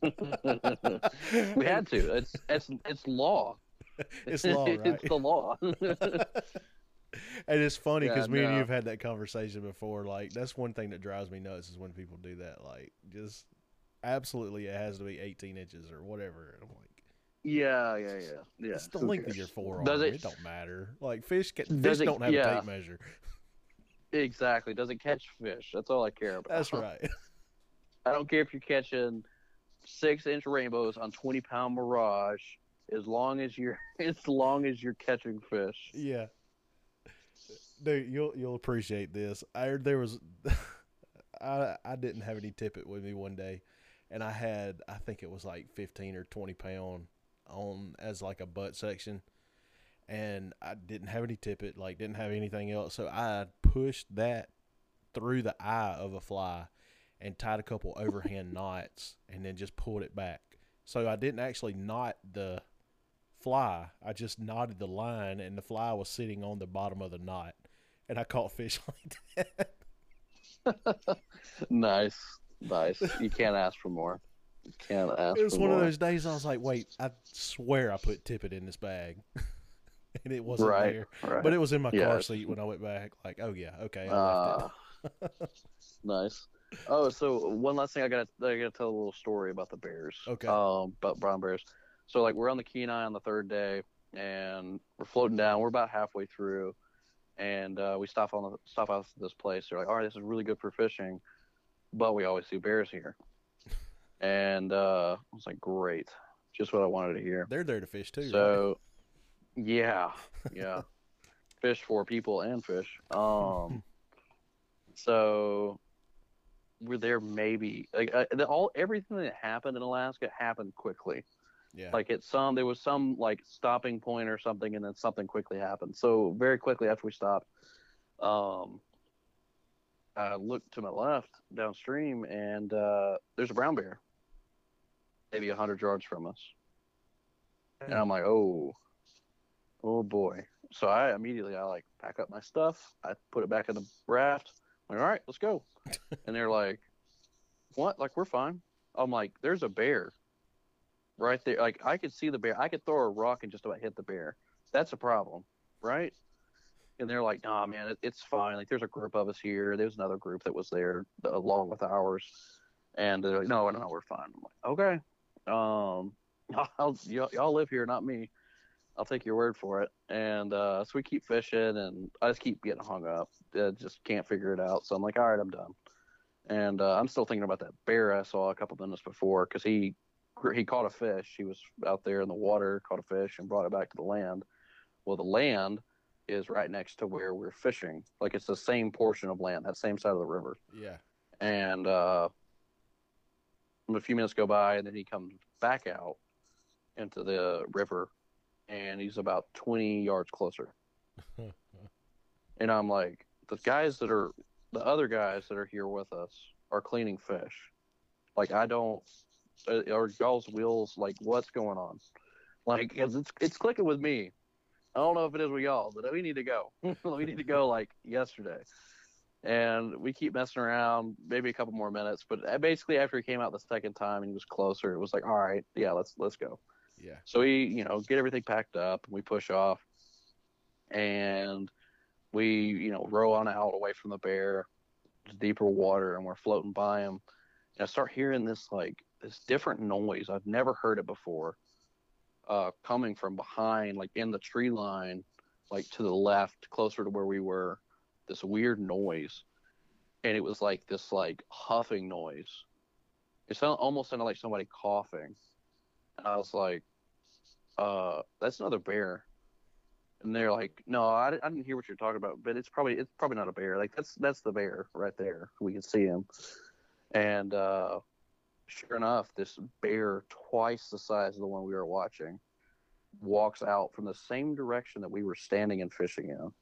We And had to. It's law. it's law, It's right? the law. And it's funny Yeah, because me and you no. have had that conversation before. Like, that's one thing that drives me nuts is when people do that. Like, just absolutely, it has to be 18 inches or whatever. And I'm like, Yeah, yeah, yeah, yeah. it's the Who length of your cares? Does forearm. it? It don't matter. Like, Does fish it? don't have a tape Yeah, measure. exactly. Does it catch fish? That's all I care That's about. right. I don't care if you're catching 6-inch rainbows on 20-pound mirage, as long as you're as long as you're catching fish. Yeah, dude, you'll appreciate this. I heard there was, I didn't have any tippet with me one day, and I think it was like 15 or 20 pound on as like a butt section, and I didn't have any tippet, like didn't have anything else, so I pushed that through the eye of a fly and tied a couple overhand knots and then just pulled it back. So I didn't actually knot the fly. I just knotted the line and the fly was sitting on the bottom of the knot. And I caught fish like that. Nice, nice. You can't ask for more. You can't It ask was for one of more. those days I was like, wait, I swear I put tippet in this bag. And it wasn't Right, there. But right. it was in my car Yes. seat when I went back. Like, oh yeah, okay, I left it. Uh, nice. Oh, so one last thing, I gotta tell a little story about the bears. Okay. About brown bears. So like we're on the Kenai on the third day, and we're floating down. We're about halfway through, and we stop off at this place. They're like, all right, this is really good for fishing, but we always see bears here. And I was like, great, just what I wanted to hear. They're there to fish too, right? So yeah, yeah, fish for people and fish. So we're there maybe like everything that happened in Alaska happened quickly. Yeah. Like there was some like stopping point or something, and then something quickly happened. So very quickly after we stopped, um, I looked to my left downstream, and there's a brown bear, maybe 100 yards from us, and Hmm. I'm like, oh boy. So I like pack up my stuff. I put it back in the raft. I'm like, all right, let's go. And they're like, what? Like, we're fine. I'm like, there's a bear right there. Like, I could see the bear. I could throw a rock and just about hit the bear. That's a problem, right? And they're like, nah, man, it's fine. Like, there's a group of us here. There's another group that was there along with ours. And they're like, no, no, we're fine. I'm like, okay. Um, y'all live here, not me. I'll take your word for it. And so we keep fishing, and I just keep getting hung up. Just can't figure it out. So I'm like, all right, I'm done. And I'm still thinking about that bear I saw a couple minutes before, because he caught a fish. He was out there in the water, caught a fish, and brought it back to the land. Well, the land is right next to where we're fishing. Like, it's the same portion of land, that same side of the river. Yeah. And a few minutes go by, and then he comes back out into the river, and he's about 20 yards closer. And I'm like, the other guys that are here with us are cleaning fish. Like, I don't, are y'all's wheels, like, what's going on? Like, 'cause it's clicking with me. I don't know if it is with y'all, but we need to go. We need to go like yesterday. And we keep messing around, maybe a couple more minutes. But basically, after he came out the second time and he was closer, it was like, all right, yeah, let's go. Yeah. So we, get everything packed up and we push off, and we, row on out away from the bear, to deeper water, and we're floating by him. And I start hearing this different noise. I've never heard it before, coming from behind, like in the tree line, like to the left, closer to where we were. This weird noise, and it was like this like huffing noise. Almost sounded like somebody coughing. And I was like, that's another bear. And they're like, no, I didn't hear what you're talking about, but it's probably not a bear. Like that's the bear right there. We can see him. And sure enough, this bear, twice the size of the one we were watching, walks out from the same direction that we were standing and fishing in.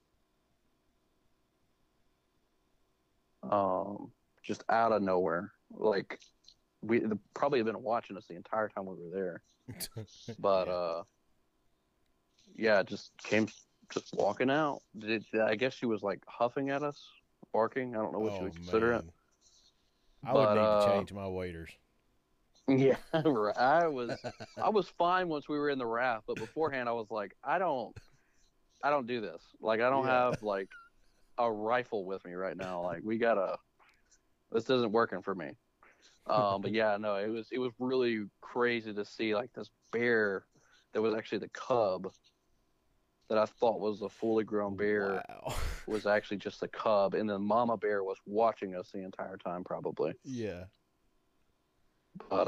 Just out of nowhere. Like we probably have been watching us the entire time we were there. But Yeah. yeah, just came, just walking out. I guess she was like huffing at us, barking. I don't know what you Oh would consider it. man, I would But need to change my waders. yeah, I was fine once we were in the raft, but beforehand I was like, I don't do this. Like I don't Yeah. have like a rifle with me right now. Like this isn't working for me. But yeah, no, it was really crazy to see like this bear that was actually the cub that I thought was a fully grown bear Wow. was actually just a cub, and then mama bear was watching us the entire time probably. Yeah. But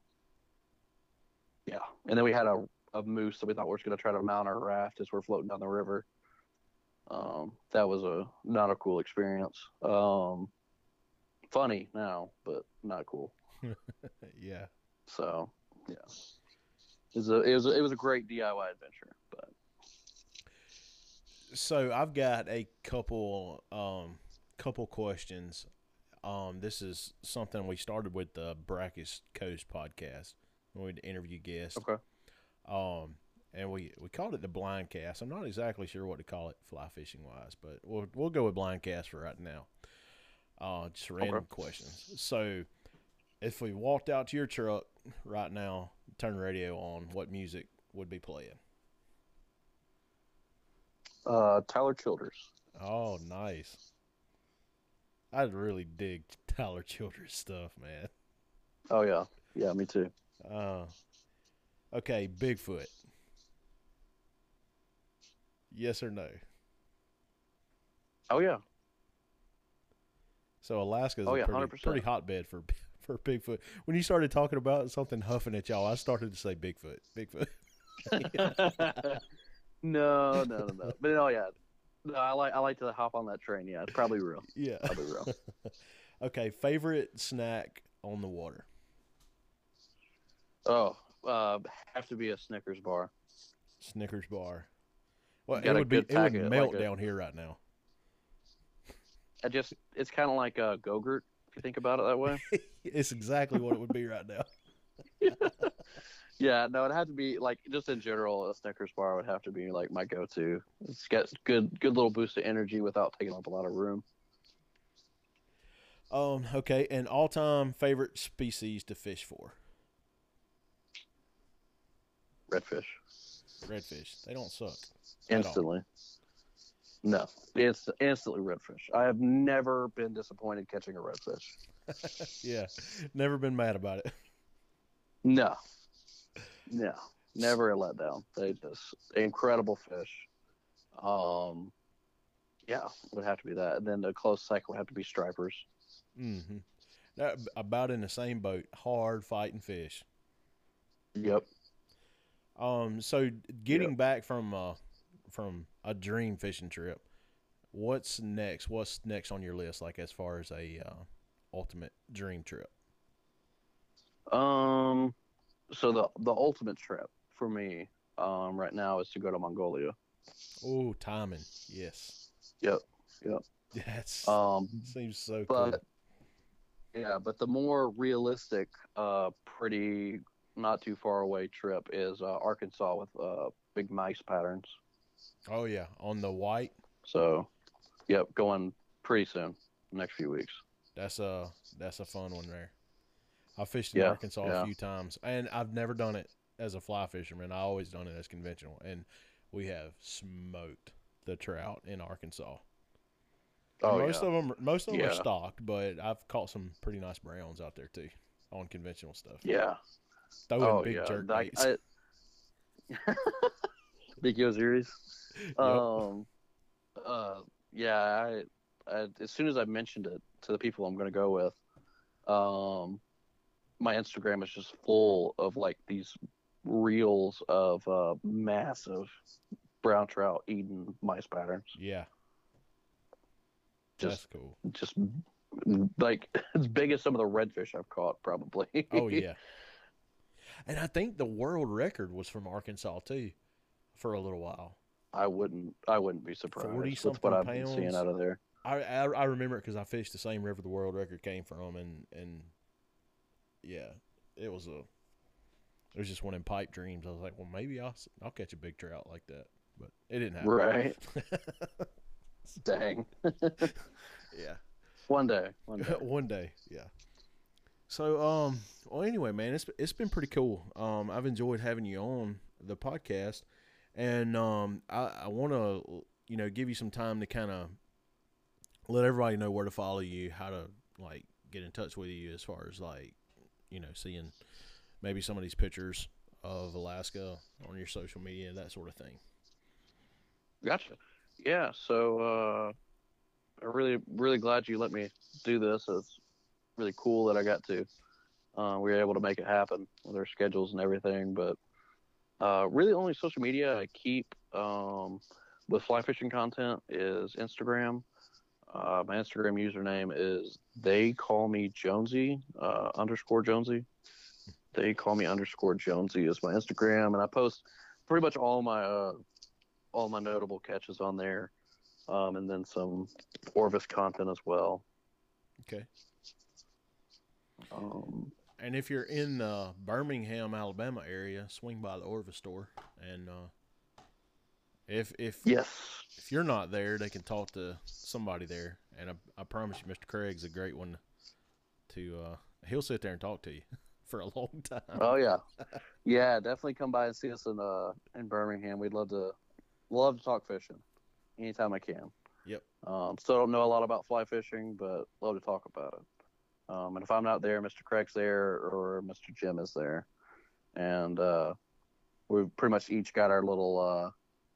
yeah, and then we had a moose that we thought we were going to try to mount our raft as we're floating down the river. That was not a cool experience. Funny now, but not cool. Yeah. So yeah, it was a great DIY adventure. But So I've got a couple questions. This is something we started with the Brackish Coast podcast when we'd interview guests. okay, Um, and we called it the blind cast. I'm not exactly sure what to call it fly fishing wise, but we'll go with blind cast for right now. Just random okay. questions. So if we walked out to your truck right now, turn the radio on, what music would be playing? Tyler Childers. Oh, nice. I really dig Tyler Childers stuff, man. Oh yeah, yeah, me too. Uh, okay, Bigfoot. Yes or no? Oh yeah, So Alaska's oh a yeah, pretty 100%. hotbed for for Bigfoot. When you started talking about something huffing at y'all, I started to say Bigfoot. Bigfoot. No, no, no, no. But oh yeah, no, I like to hop on that train. Yeah, it's probably real. Yeah. Probably real. Okay, favorite snack on the water. Oh, have to be a Snickers bar. Snickers bar. Well, Got a good it would packet, like melt a. down here right now. It's kind of like a Go-Gurt if you think about it that way. It's exactly what it would be right now. Yeah, no, it had to be like just in general, a Snickers bar would have to be like my go-to. It's got good little boost of energy without taking up a lot of room. Okay, and all time favorite species to fish for. Redfish, Redfish. They don't suck at all. instantly. No, it's instantly redfish. I have never been disappointed catching a redfish. Yeah. Never been mad about it. No, no, never a letdown. They just incredible fish. Um, yeah, would have to be that. And then the close second would have to be stripers. Mm-hmm. About in the same boat. Hard fighting fish. Yep. So getting Yep. back from a dream fishing trip, what's next? What's next on your list? Like as far as a ultimate dream trip. Um, so the ultimate trip for me, right now is to go to Mongolia. Oh, timing. Yes. Yep. Yep. That's Um, seems so cool. but yeah, but the more realistic, pretty not too far away trip is Arkansas with big mice patterns. Oh yeah, on the white. So, yep, going pretty soon. next few weeks. That's a fun one there. I fished in Yeah, Arkansas a yeah. few times, and I've never done it as a fly fisherman. I always done it as conventional, and we have smoked the trout in Arkansas. And Oh yeah, most of them are yeah, stocked, but I've caught some pretty nice browns out there too on conventional stuff. yeah. Throwing Oh big yeah. jerk Like baits. Big Series. Yep. Um. Yeah. As soon as I mentioned it to the people I'm going to go with, um, my Instagram is just full of like these reels of massive brown trout eating mice patterns. Yeah, that's Just, cool. just like as big as some of the redfish I've caught, probably. Oh yeah, and I think the world record was from Arkansas too for a little while. I wouldn't be 40 surprised with what something I've been seeing pounds. out of there. I remember it because I fished the same river the world record came from, and yeah, it was a it was just one in pipe dreams. I was like, well, maybe I'll catch a big trout like that, but it didn't happen. Right. Dang. Yeah, One day. One day. one day. Yeah. So well anyway, man, it's been pretty cool. I've enjoyed having you on the podcast, and I want to give you some time to kind of let everybody know where to follow you, how to like get in touch with you as far as like seeing maybe some of these pictures of Alaska on your social media, that sort of thing. Gotcha. Yeah. So I'm really glad you let me do this. It's really cool that I got to. We were able to make it happen with our schedules and everything. But really, only social media I keep with fly fishing content is Instagram. My Instagram username is they call me Jonesy underscore Jonesy. They call me underscore Jonesy is my Instagram, and I post pretty much all my notable catches on there, and then some Orvis content as well. Okay. Um, And if you're in the Birmingham, Alabama area, swing by the Orvis store, and if yes, if you're not there, they can talk to somebody there. And I promise you, Mr. Craig's a great one to. He'll sit there and talk to you for a long time. oh yeah, yeah, definitely come by and see us in Birmingham. We'd love to talk fishing anytime I can. Yep. Still don't know a lot about fly fishing, but love to talk about it. And if I'm not there, Mr. Craig's there or Mr. Jim is there. And we've pretty much each got our little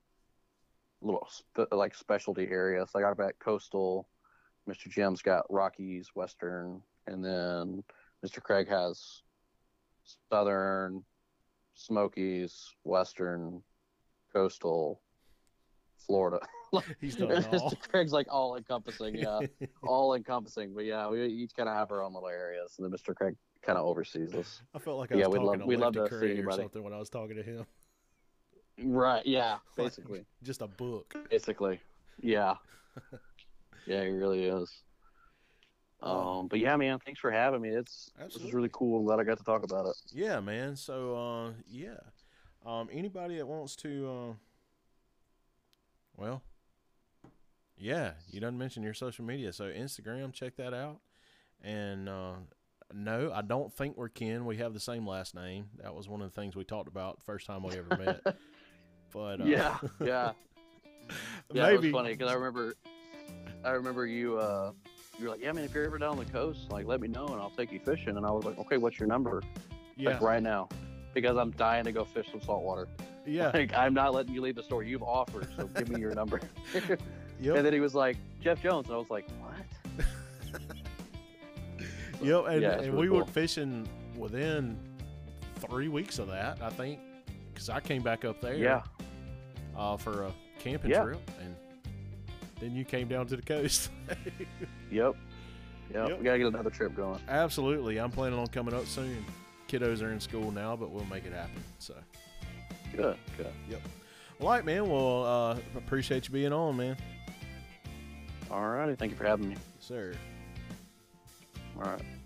like specialty areas. Like I've got coastal, Mr. Jim's got Rockies, Western, and then Mr. Craig has Southern, Smokies, Western, coastal, Florida. He's done it all. Mr. Craig's like all encompassing, yeah, all encompassing. But yeah, we each kind of have our own little areas, and then Mr. Craig kind of oversees us. I felt like I was talking to we'd love Lefty to see Craig or anybody. something when I was talking to him. Right? Yeah, basically, Just a book. basically, yeah, yeah, he really is. But yeah, man, thanks for having me. This Absolutely. is really cool. I'm glad I got to talk about it. Yeah, man. So yeah, anybody that wants to, well, yeah, you done mention your social media, so Instagram, check that out. And no, I don't think we're kin. We have the same last name. That was one of the things we talked about the first time we ever met. But Yeah, yeah, yeah. maybe It was funny because I remember you. You were like, yeah, man, if you're ever down the coast, like, let me know and I'll take you fishing. And I was like, okay, what's your number? yeah, Like right now, because I'm dying to go fish some saltwater. yeah, Like I'm not letting you leave the store. You've offered, so give me your number. yep, And then he was like, Jeff Jones, and I was like, what? yep. And, Yeah, it's and really we were cool. fishing within 3 weeks of that, I think, because I came back up there. Yeah, For a camping Yeah. trip, and then you came down to the coast. yep. Yep. We gotta get another trip going. Absolutely, I'm planning on coming up soon. Kiddos are in school now, but we'll make it happen. So, Good, good. all right, man. Well, appreciate you being on, man. All righty, thank you for having me. Sir. All right.